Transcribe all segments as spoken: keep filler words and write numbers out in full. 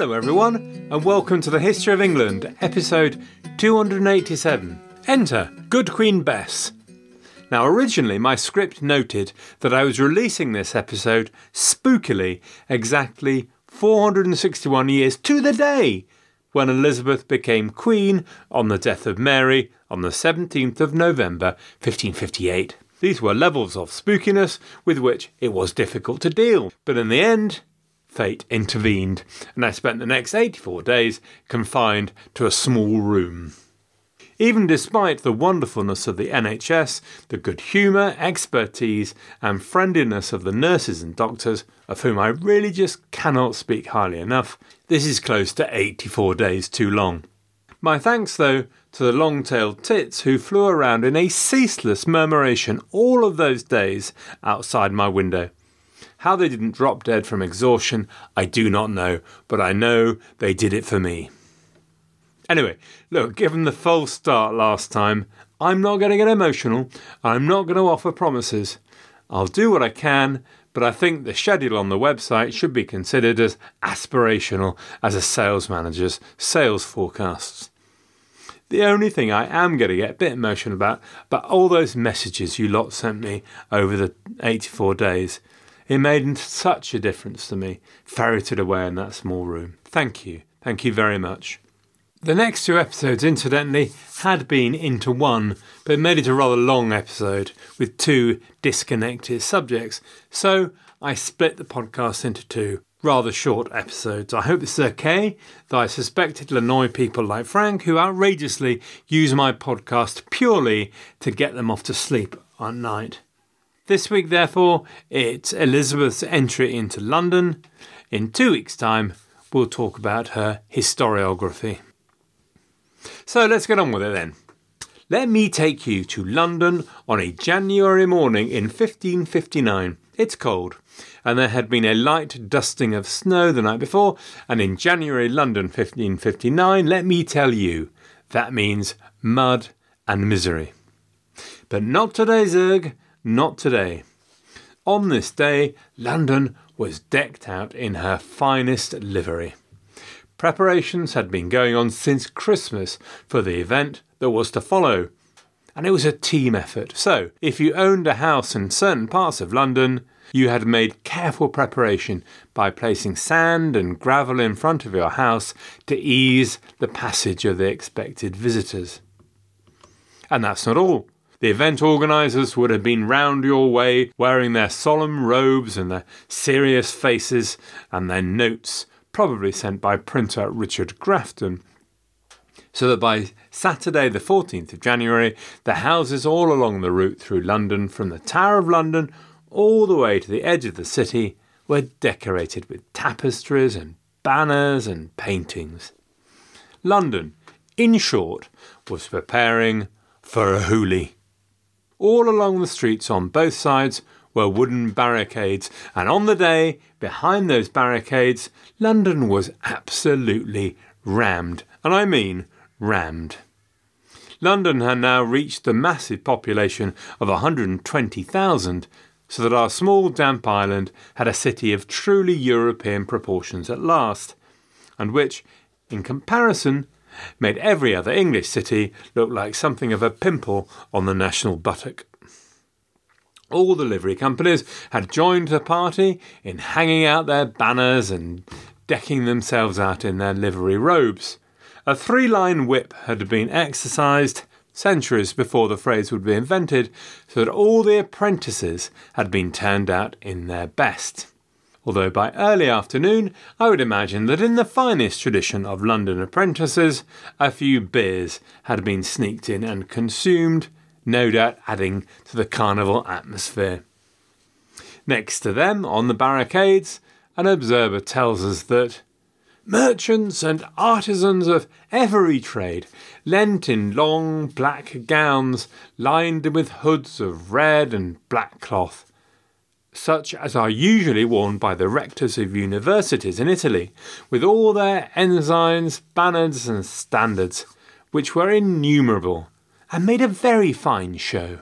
Hello everyone, and welcome to the History of England, episode two hundred eighty-seven. Enter Good Queen Bess. Now originally my script noted that I was releasing this episode spookily exactly four hundred sixty-one years to the day when Elizabeth became Queen on the death of Mary on the seventeenth of November fifteen fifty-eight. These were levels of spookiness with which it was difficult to deal, but in the end, fate intervened, and I spent the next eighty-four days confined to a small room. Even despite the wonderfulness of the N H S, the good humour, expertise and friendliness of the nurses and doctors, of whom I really just cannot speak highly enough, this is close to eighty-four days too long. My thanks, though, to the long-tailed tits who flew around in a ceaseless murmuration all of those days outside my window. How they didn't drop dead from exhaustion, I do not know, but I know they did it for me. Anyway, look, given the false start last time, I'm not going to get emotional. I'm not going to offer promises. I'll do what I can, but I think the schedule on the website should be considered as aspirational as a sales manager's sales forecasts. The only thing I am going to get a bit emotional about, about all those messages you lot sent me over the eighty-four days. It made such a difference to me, ferreted away in that small room. Thank you. Thank you very much. The next two episodes, incidentally, had been into one, but it made it a rather long episode with two disconnected subjects. So I split the podcast into two rather short episodes. I hope this is okay, though I suspect it'll annoy people like Frank, who outrageously use my podcast purely to get them off to sleep at night. This week, therefore, it's Elizabeth's entry into London. In two weeks' time, we'll talk about her historiography. So let's get on with it then. Let me take you to London on a January morning in fifteen fifty-nine. It's cold, and there had been a light dusting of snow the night before, and in January London fifteen fifty-nine, let me tell you, that means mud and misery. But not today, Zerg. Not today. On this day, London was decked out in her finest livery. Preparations had been going on since Christmas for the event that was to follow, and it was a team effort. So, if you owned a house in certain parts of London, you had made careful preparation by placing sand and gravel in front of your house to ease the passage of the expected visitors. And that's not all. The event organisers would have been round your way wearing their solemn robes and their serious faces and their notes, probably sent by printer Richard Grafton, so that by Saturday the fourteenth of January, the houses all along the route through London, from the Tower of London all the way to the edge of the city, were decorated with tapestries and banners and paintings. London, in short, was preparing for a hoolie. All along the streets on both sides were wooden barricades, and on the day, behind those barricades, London was absolutely rammed, and I mean rammed. London had now reached the massive population of one hundred twenty thousand, so that our small damp island had a city of truly European proportions at last, and which, in comparison, made every other English city look like something of a pimple on the national buttock. All the livery companies had joined the party in hanging out their banners and decking themselves out in their livery robes. A three-line whip had been exercised centuries before the phrase would be invented, so that all the apprentices had been turned out in their best. Although by early afternoon, I would imagine that in the finest tradition of London apprentices, a few beers had been sneaked in and consumed, no doubt adding to the carnival atmosphere. Next to them, on the barricades, an observer tells us that merchants and artisans of every trade lent in long black gowns lined with hoods of red and black cloth, such as are usually worn by the rectors of universities in Italy, with all their ensigns, banners and standards, which were innumerable, and made a very fine show.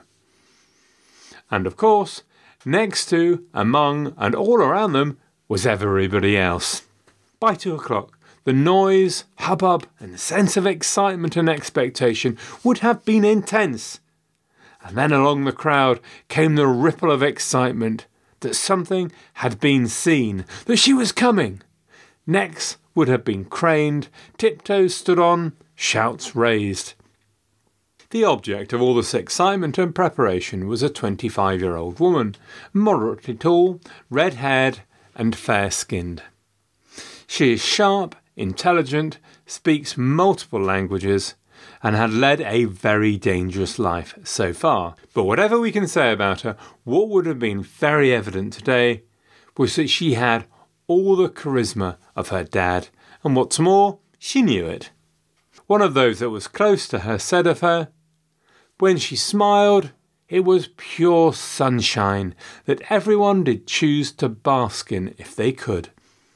And of course, next to, among, and all around them was everybody else. By two o'clock, the noise, hubbub, and sense of excitement and expectation would have been intense. And then along the crowd came the ripple of excitement that something had been seen, that she was coming. Necks would have been craned, tiptoes stood on, shouts raised. The object of all this excitement and preparation was a twenty-five-year-old woman, moderately tall, red-haired, and fair-skinned. She is sharp, intelligent, speaks multiple languages, and had led a very dangerous life so far. But whatever we can say about her, what would have been very evident today was that she had all the charisma of her dad, and what's more, she knew it. One of those that was close to her said of her, "When she smiled, it was pure sunshine that everyone did choose to bask in if they could."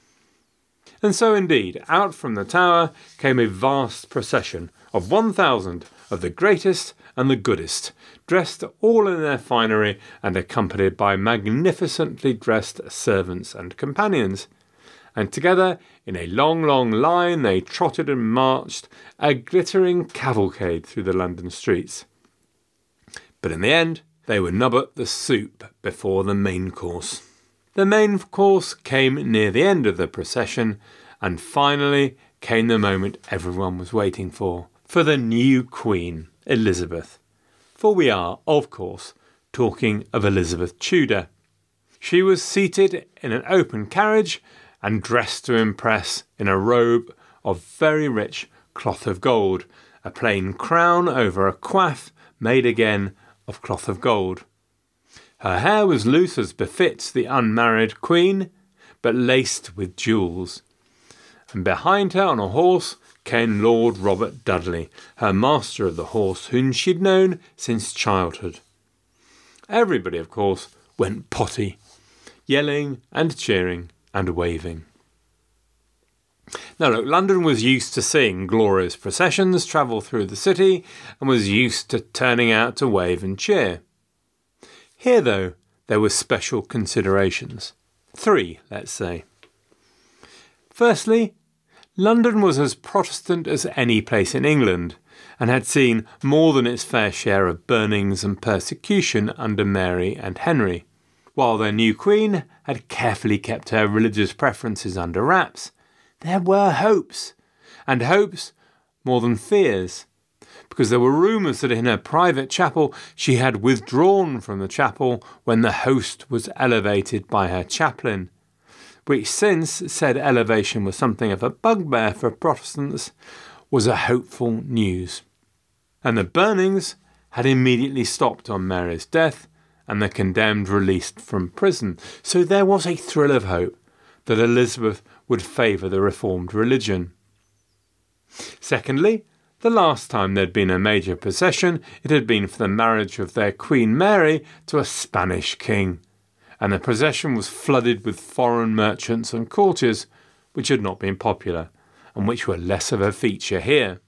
And so indeed, out from the tower came a vast procession of one thousand of the greatest and the goodest, dressed all in their finery and accompanied by magnificently dressed servants and companions. And together, in a long, long line, they trotted and marched, a glittering cavalcade through the London streets. But in the end, they were nobbut the soup before the main course. The main course came near the end of the procession, and finally came the moment everyone was waiting for, for the new Queen, Elizabeth. For we are, of course, talking of Elizabeth Tudor. She was seated in an open carriage and dressed to impress in a robe of very rich cloth of gold, a plain crown over a coif made again of cloth of gold. Her hair was loose as befits the unmarried queen, but laced with jewels. And behind her on a horse came Lord Robert Dudley, her master of the horse, whom she'd known since childhood. Everybody, of course, went potty, yelling and cheering and waving. Now look, London was used to seeing glorious processions travel through the city and was used to turning out to wave and cheer. Here, though, there were special considerations. Three, let's say. Firstly, London was as Protestant as any place in England, and had seen more than its fair share of burnings and persecution under Mary and Henry. While their new queen had carefully kept her religious preferences under wraps, there were hopes, and hopes more than fears, because there were rumours that in her private chapel she had withdrawn from the chapel when the host was elevated by her chaplain, which, since said elevation was something of a bugbear for Protestants, was a hopeful news. And the burnings had immediately stopped on Mary's death, and the condemned released from prison. So there was a thrill of hope that Elizabeth would favour the reformed religion. Secondly, the last time there'd been a major procession, it had been for the marriage of their Queen Mary to a Spanish king, and the procession was flooded with foreign merchants and courtiers, which had not been popular, and which were less of a feature here.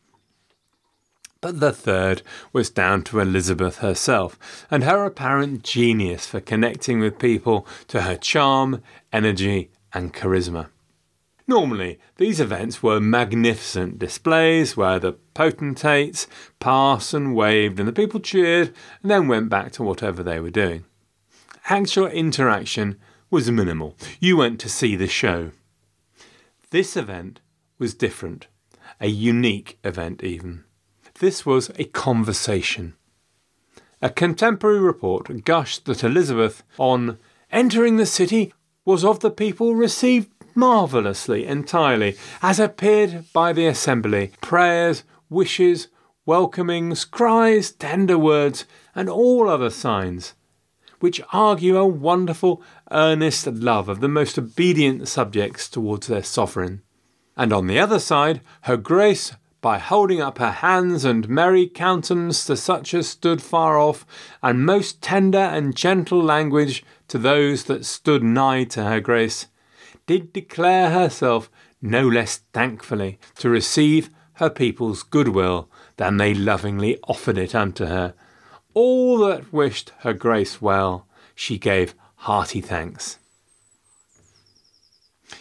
But the third was down to Elizabeth herself, and her apparent genius for connecting with people, to her charm, energy, and charisma. Normally, these events were magnificent displays where the potentates passed and waved and the people cheered and then went back to whatever they were doing. Actual interaction was minimal. You went to see the show. This event was different, a unique event even. This was a conversation. A contemporary report gushed that Elizabeth, on entering the city, was of the people received marvellously entirely, as appeared by the assembly, prayers, wishes, welcomings, cries, tender words, and all other signs, which argue a wonderful, earnest love of the most obedient subjects towards their sovereign. And on the other side, her grace, by holding up her hands and merry countenance to such as stood far off, and most tender and gentle language to those that stood nigh to her grace, did declare herself no less thankfully to receive her people's goodwill than they lovingly offered it unto her. All that wished her grace well, she gave hearty thanks.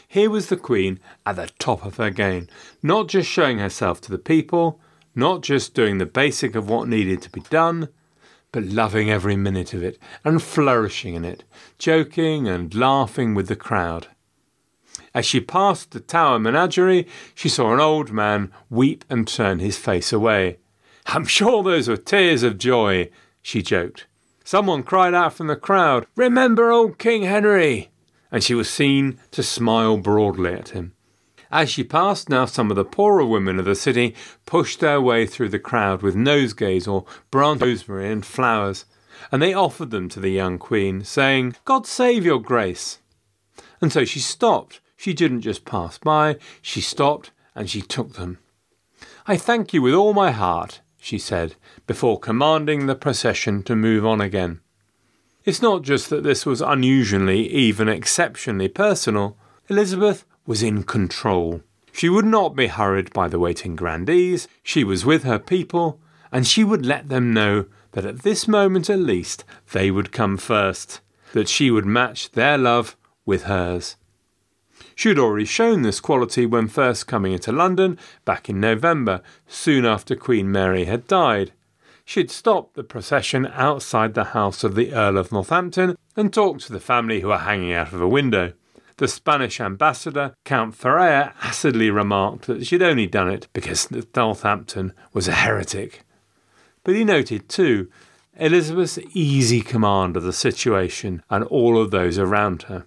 Here was the Queen at the top of her game, not just showing herself to the people, not just doing the basic of what needed to be done, but loving every minute of it and flourishing in it, joking and laughing with the crowd. As she passed the Tower Menagerie, she saw an old man weep and turn his face away. "I'm sure those were tears of joy," she joked. Someone cried out from the crowd, "Remember old King Henry!" and she was seen to smile broadly at him. As she passed now, some of the poorer women of the city pushed their way through the crowd with nosegays or branch rosemary and flowers, and they offered them to the young Queen, saying, "God save your grace." And so she stopped. She didn't just pass by, she stopped and she took them. "I thank you with all my heart," she said, before commanding the procession to move on again. It's not just that this was unusually, even exceptionally personal. Elizabeth was in control. She would not be hurried by the waiting grandees. She was with her people, and she would let them know that at this moment at least they would come first, that she would match their love with hers. She had already shown this quality when first coming into London back in November, soon after Queen Mary had died. She had stopped the procession outside the house of the Earl of Northampton and talked to the family who were hanging out of a window. The Spanish ambassador, Count Ferreira, acidly remarked that she had only done it because Northampton was a heretic. But he noted, too, Elizabeth's easy command of the situation and all of those around her.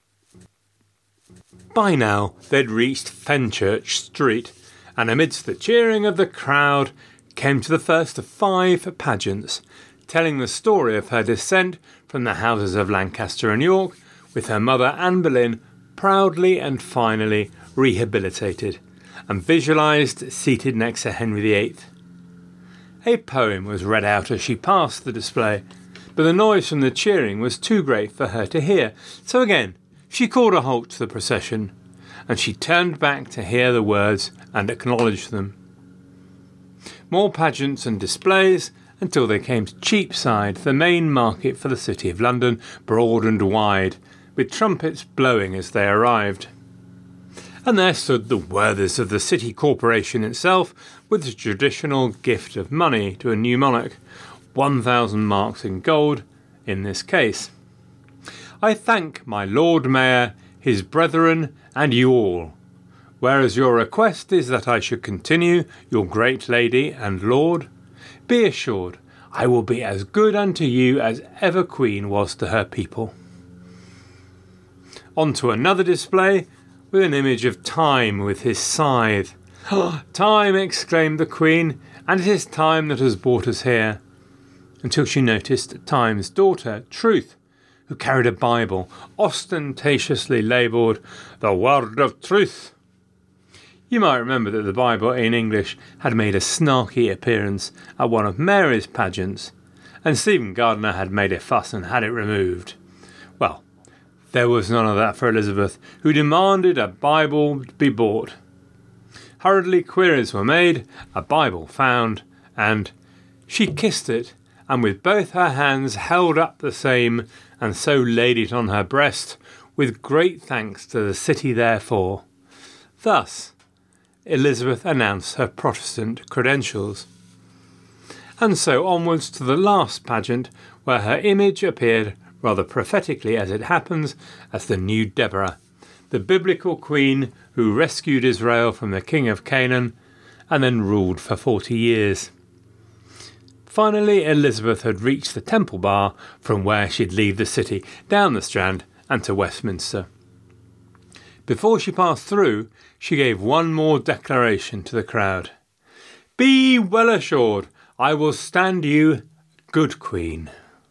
By now, they'd reached Fenchurch Street, and amidst the cheering of the crowd came to the first of five pageants, telling the story of her descent from the houses of Lancaster and York, with her mother Anne Boleyn proudly and finally rehabilitated, and visualised seated next to Henry the Eighth. A poem was read out as she passed the display, but the noise from the cheering was too great for her to hear, so again she called a halt to the procession, and she turned back to hear the words and acknowledge them. More pageants and displays, until they came to Cheapside, the main market for the City of London, broad and wide, with trumpets blowing as they arrived. And there stood the worthies of the City Corporation itself, with the traditional gift of money to a new monarch, one thousand marks in gold in this case. "I thank my Lord Mayor, his brethren, and you all. Whereas your request is that I should continue your great lady and lord, be assured I will be as good unto you as ever Queen was to her people." On to another display, with an image of Time with his scythe. "Time," exclaimed the Queen, "and it is time that has brought us here," until she noticed Time's daughter, Truth, who carried a Bible ostentatiously labelled "The Word of Truth." You might remember that the Bible in English had made a snarky appearance at one of Mary's pageants, and Stephen Gardiner had made a fuss and had it removed. Well, there was none of that for Elizabeth, who demanded a Bible be bought. Hurriedly queries were made, a Bible found, and she kissed it, and with both her hands held up the same, and so laid it on her breast, with great thanks to the city therefor. Thus Elizabeth announced her Protestant credentials. And so onwards to the last pageant, where her image appeared, rather prophetically as it happens, as the new Deborah, the biblical queen who rescued Israel from the king of Canaan and then ruled for forty years. Finally, Elizabeth had reached the Temple Bar, from where she'd leave the city, down the Strand and to Westminster. Before she passed through, she gave one more declaration to the crowd. "Be well assured, I will stand you, good Queen."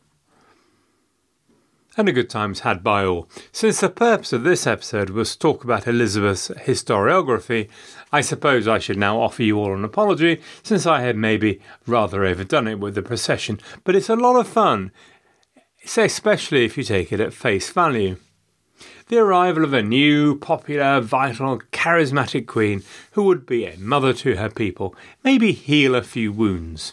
And a good time's had by all. Since the purpose of this episode was to talk about Elizabeth's historiography, I suppose I should now offer you all an apology, since I had maybe rather overdone it with the procession. But it's a lot of fun, especially if you take it at face value. The arrival of a new, popular, vital, charismatic queen who would be a mother to her people, maybe heal a few wounds.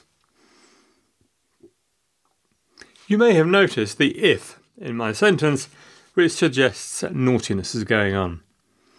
You may have noticed the if in my sentence, which suggests naughtiness is going on.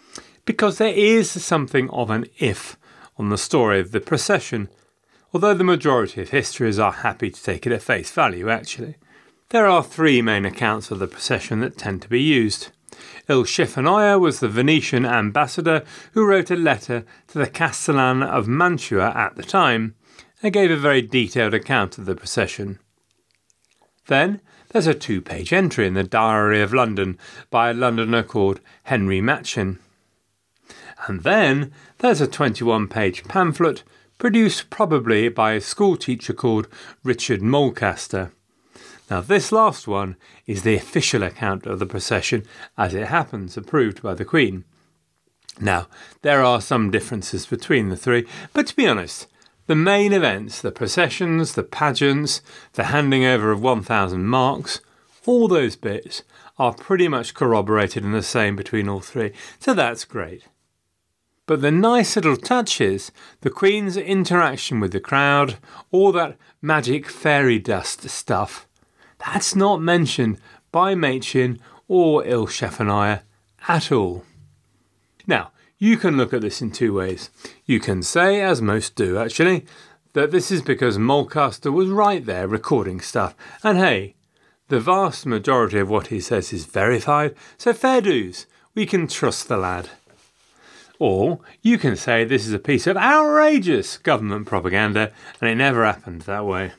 because there is something of an if on the story of the procession, although the majority of historians are happy to take it at face value, actually. There are three main accounts of the procession that tend to be used. Il Schifaniah was the Venetian ambassador who wrote a letter to the Castellan of Mantua at the time and gave a very detailed account of the procession. Then there's a two-page entry in the Diary of London by a Londoner called Henry Matchin. And then there's a twenty-one-page pamphlet produced probably by a schoolteacher called Richard Mulcaster. Now this last one is the official account of the procession as it happens, approved by the Queen. Now, there are some differences between the three, but to be honest, the main events, the processions, the pageants, the handing over of one thousand marks, all those bits are pretty much corroborated and the same between all three, so that's great. But the nice little touch is the Queen's interaction with the crowd, all that magic fairy dust stuff, that's not mentioned by Machin or Il Schifaniah at all. Now, you can look at this in two ways. You can say, as most do actually, that this is because Mulcaster was right there recording stuff, and hey, the vast majority of what he says is verified, so fair dues, we can trust the lad. Or you can say this is a piece of outrageous government propaganda, and it never happened that way.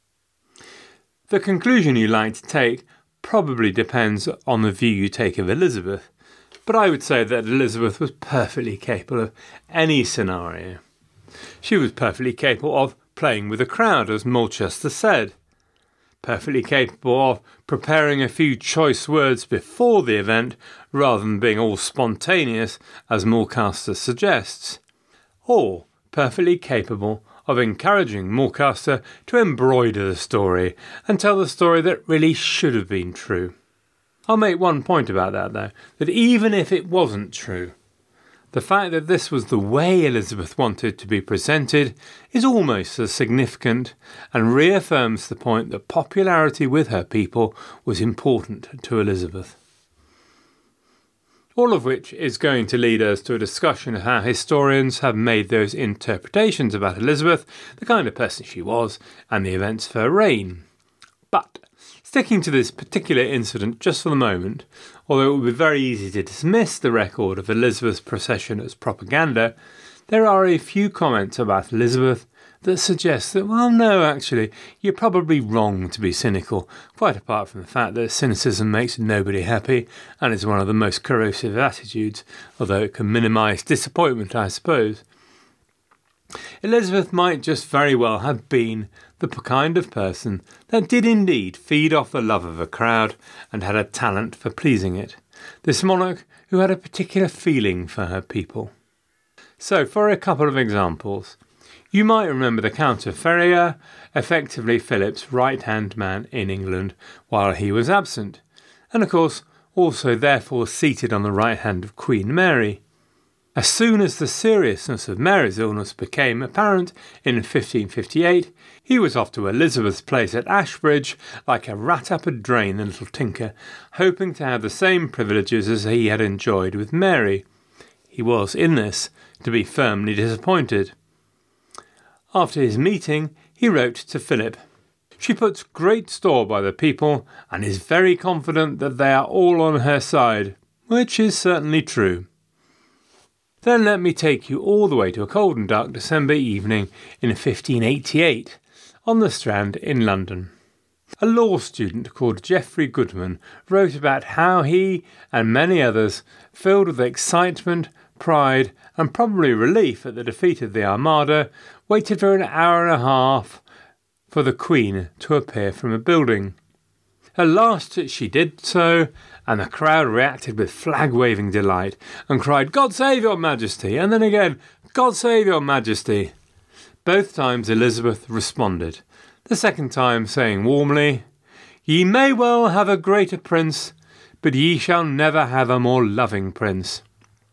The conclusion you like to take probably depends on the view you take of Elizabeth, but I would say that Elizabeth was perfectly capable of any scenario. She was perfectly capable of playing with a crowd, as Mulcaster said, perfectly capable of preparing a few choice words before the event rather than being all spontaneous, as Mulcaster suggests, or perfectly capable of encouraging Mulcaster to embroider the story and tell the story that really should have been true. I'll make one point about that though, that even if it wasn't true, the fact that this was the way Elizabeth wanted to be presented is almost as significant and reaffirms the point that popularity with her people was important to Elizabeth. All of which is going to lead us to a discussion of how historians have made those interpretations about Elizabeth, the kind of person she was, and the events of her reign. But, sticking to this particular incident just for the moment, although it would be very easy to dismiss the record of Elizabeth's procession as propaganda, there are a few comments about Elizabeth that suggest that, well, no, actually, you're probably wrong to be cynical, quite apart from the fact that cynicism makes nobody happy and is one of the most corrosive attitudes, although it can minimise disappointment, I suppose. Elizabeth might just very well have been the kind of person that did indeed feed off the love of a crowd and had a talent for pleasing it. This monarch who had a particular feeling for her people. So, for a couple of examples, you might remember the Count of Ferrier, effectively Philip's right-hand man in England while he was absent, and of course also therefore seated on the right hand of Queen Mary. As soon as the seriousness of Mary's illness became apparent in fifteen fifty-eight, he was off to Elizabeth's place at Ashbridge like a rat up a drain, the little tinker, hoping to have the same privileges as he had enjoyed with Mary. He was, in this, to be firmly disappointed. After his meeting, he wrote to Philip, "She puts great store by the people and is very confident that they are all on her side," which is certainly true. Then let me take you all the way to a cold and dark December evening in fifteen eighty-eight, on the Strand in London. A law student called Geoffrey Goodman wrote about how he and many others, filled with excitement, pride, and probably relief at the defeat of the Armada, waited for an hour and a half for the Queen to appear from a building. At last she did so, and the crowd reacted with flag-waving delight and cried, "God save your Majesty," and then again, "God save your Majesty." Both times Elizabeth responded, the second time saying warmly, "Ye may well have a greater prince, but ye shall never have a more loving prince."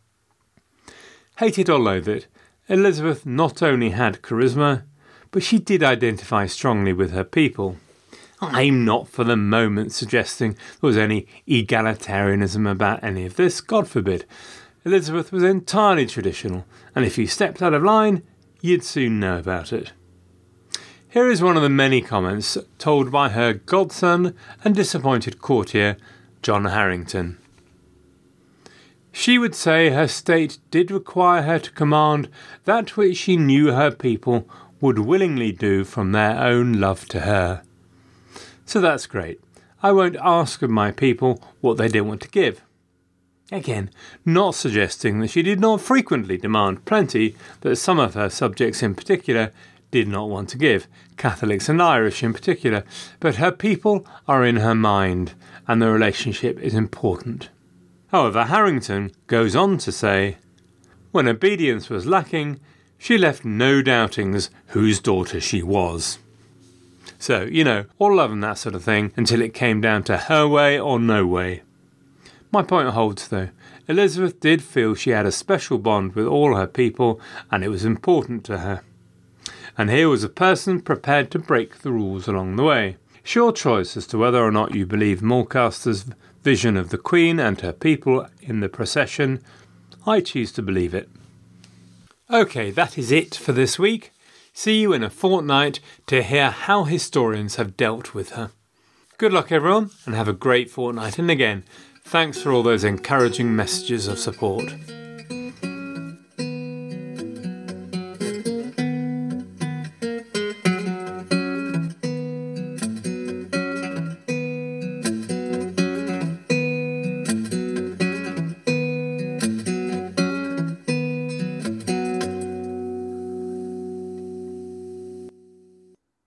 Hate it or loathe it, Elizabeth not only had charisma, but she did identify strongly with her people. I'm not for the moment suggesting there was any egalitarianism about any of this, God forbid. Elizabeth was entirely traditional, and if you stepped out of line, you'd soon know about it. Here is one of the many comments told by her godson and disappointed courtier, John Harrington. She would say her state did require her to command that which she knew her people would willingly do from their own love to her. So that's great. I won't ask of my people what they didn't want to give. Again, not suggesting that she did not frequently demand plenty that some of her subjects in particular did not want to give, Catholics and Irish in particular, but her people are in her mind, and the relationship is important. However, Harrington goes on to say, when obedience was lacking, she left no doubtings whose daughter she was. So, you know, all love and that sort of thing until it came down to her way or no way. My point holds though. Elizabeth did feel she had a special bond with all her people and it was important to her. And here was a person prepared to break the rules along the way. It's your choice as to whether or not you believe Mulcaster's vision of the Queen and her people in the procession. I choose to believe it. Okay, that is it for this week. See you in a fortnight to hear how historians have dealt with her. Good luck everyone and have a great fortnight, and again, thanks for all those encouraging messages of support.